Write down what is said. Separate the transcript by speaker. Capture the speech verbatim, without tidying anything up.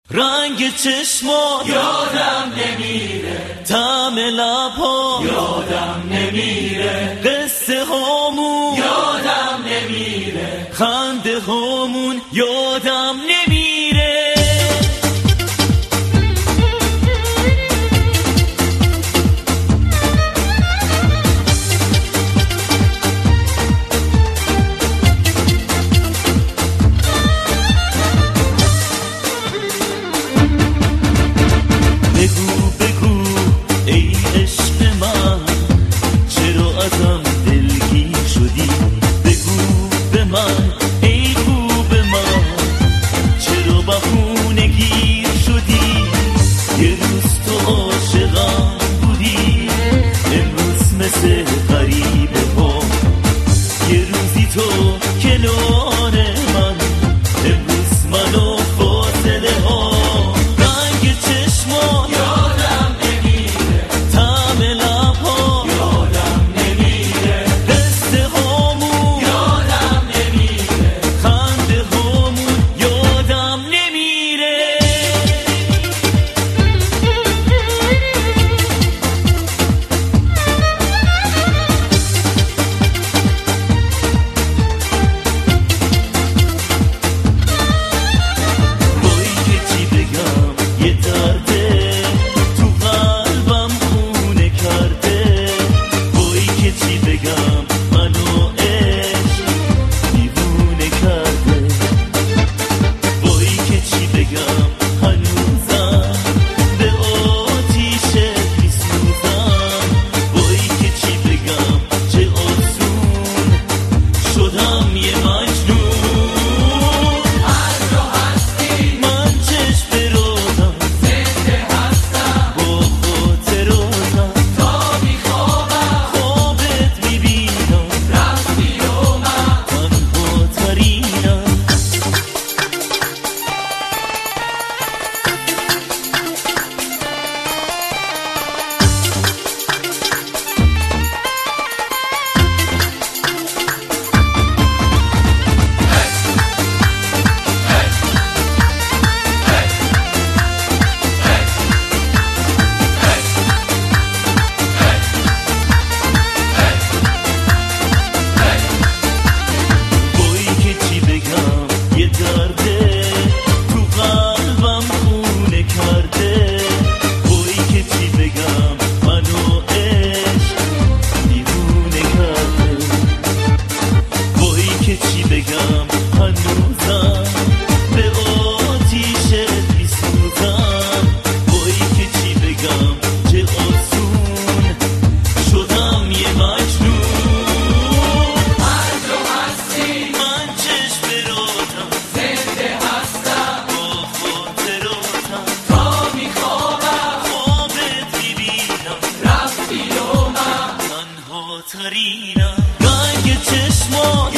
Speaker 1: رنگ چشما
Speaker 2: یادم نمیره،
Speaker 1: طعم لبها
Speaker 2: یادم نمیره،
Speaker 1: قصه هامون
Speaker 2: یادم نمیره،
Speaker 1: خنده هامون یادم نمیره. بگو بگو ای عشق من، چرا ازم دلگیر شدی؟ بگو به من ای خوب من، چرا بهونه گیر شدی؟ یه روز تو عاشقم بودی، امروز مثل غریبه ها. یه روزی تو کنار من، امروز منو فاصله ها. رنگ چشما